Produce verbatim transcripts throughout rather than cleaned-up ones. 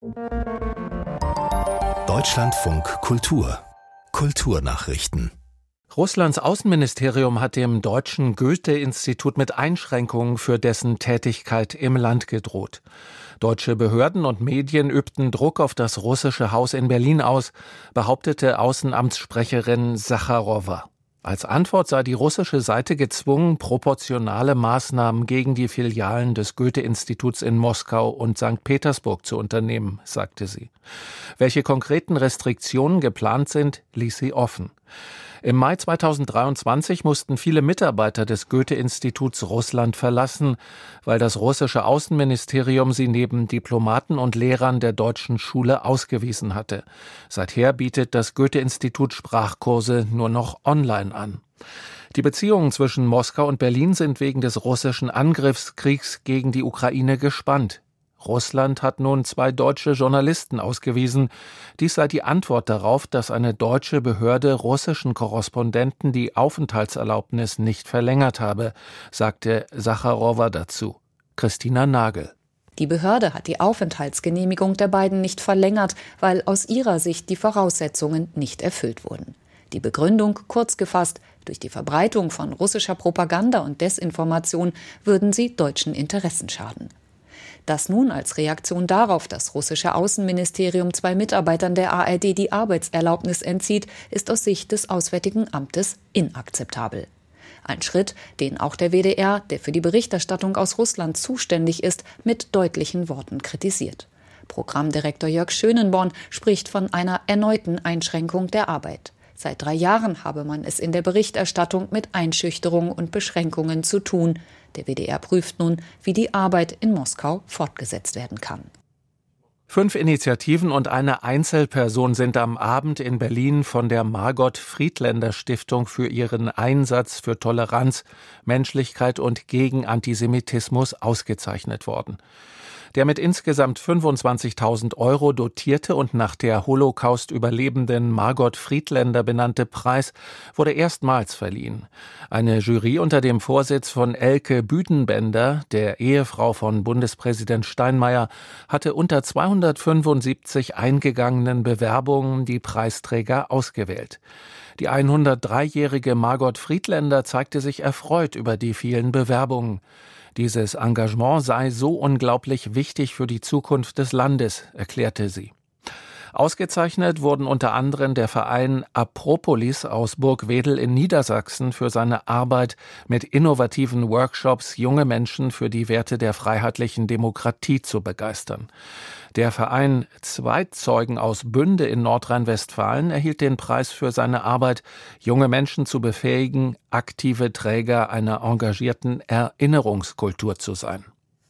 Deutschlandfunk Kultur Kulturnachrichten. Russlands Außenministerium hat dem Deutschen Goethe-Institut mit Einschränkungen für dessen Tätigkeit im Land gedroht. Deutsche Behörden und Medien übten Druck auf das russische Haus in Berlin aus, behauptete Außenamtssprecherin Sacharowa. Als Antwort sei die russische Seite gezwungen, proportionale Maßnahmen gegen die Filialen des Goethe-Instituts in Moskau und Sankt Petersburg zu unternehmen, sagte sie. Welche konkreten Restriktionen geplant sind, ließ sie offen. Im Mai zweitausenddreiundzwanzig mussten viele Mitarbeiter des Goethe-Instituts Russland verlassen, weil das russische Außenministerium sie neben Diplomaten und Lehrern der deutschen Schule ausgewiesen hatte. Seither bietet das Goethe-Institut Sprachkurse nur noch online an. Die Beziehungen zwischen Moskau und Berlin sind wegen des russischen Angriffskriegs gegen die Ukraine gespannt. Russland hat nun zwei deutsche Journalisten ausgewiesen. Dies sei die Antwort darauf, dass eine deutsche Behörde russischen Korrespondenten die Aufenthaltserlaubnis nicht verlängert habe, sagte Sacharowa dazu. Christina Nagel. Die Behörde hat die Aufenthaltsgenehmigung der beiden nicht verlängert, weil aus ihrer Sicht die Voraussetzungen nicht erfüllt wurden. Die Begründung, kurz gefasst, durch die Verbreitung von russischer Propaganda und Desinformation würden sie deutschen Interessen schaden. Dass nun als Reaktion darauf das russische Außenministerium zwei Mitarbeitern der A R D die Arbeitserlaubnis entzieht, ist aus Sicht des Auswärtigen Amtes inakzeptabel. Ein Schritt, den auch der W D R, der für die Berichterstattung aus Russland zuständig ist, mit deutlichen Worten kritisiert. Programmdirektor Jörg Schönenborn spricht von einer erneuten Einschränkung der Arbeit. Seit drei Jahren habe man es in der Berichterstattung mit Einschüchterung und Beschränkungen zu tun. Der W D R prüft nun, wie die Arbeit in Moskau fortgesetzt werden kann. Fünf Initiativen und eine Einzelperson sind am Abend in Berlin von der Margot Friedländer Stiftung für ihren Einsatz für Toleranz, Menschlichkeit und gegen Antisemitismus ausgezeichnet worden. Der mit insgesamt fünfundzwanzigtausend Euro dotierte und nach der Holocaust-Überlebenden Margot Friedländer benannte Preis wurde erstmals verliehen. Eine Jury unter dem Vorsitz von Elke Büdenbender, der Ehefrau von Bundespräsident Steinmeier, hatte unter zweihundertfünfundsiebzig eingegangenen Bewerbungen die Preisträger ausgewählt. Die hundertdreijährige Margot Friedländer zeigte sich erfreut über die vielen Bewerbungen. Dieses Engagement sei so unglaublich wichtig für die Zukunft des Landes, erklärte sie. Ausgezeichnet wurden unter anderem der Verein Apropolis aus Burgwedel in Niedersachsen für seine Arbeit mit innovativen Workshops, junge Menschen für die Werte der freiheitlichen Demokratie zu begeistern. Der Verein Zweitzeugen aus Bünde in Nordrhein-Westfalen erhielt den Preis für seine Arbeit, junge Menschen zu befähigen, aktive Träger einer engagierten Erinnerungskultur zu sein.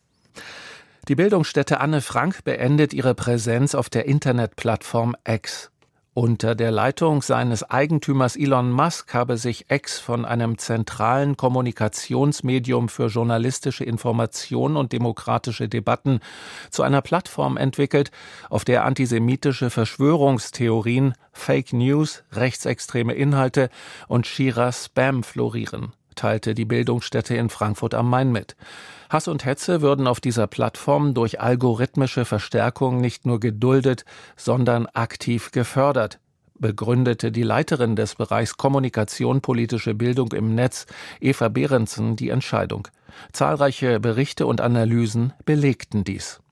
Die Bildungsstätte Anne Frank beendet ihre Präsenz auf der Internetplattform X. Unter der Leitung seines Eigentümers Elon Musk habe sich X von einem zentralen Kommunikationsmedium für journalistische Information und demokratische Debatten zu einer Plattform entwickelt, auf der antisemitische Verschwörungstheorien, Fake News, rechtsextreme Inhalte und schierer Spam florieren, teilte die Bildungsstätte in Frankfurt am Main mit. Hass und Hetze würden auf dieser Plattform durch algorithmische Verstärkung nicht nur geduldet, sondern aktiv gefördert, begründete die Leiterin des Bereichs Kommunikation, politische Bildung im Netz, Eva Behrensen, die Entscheidung. Zahlreiche Berichte und Analysen belegten dies.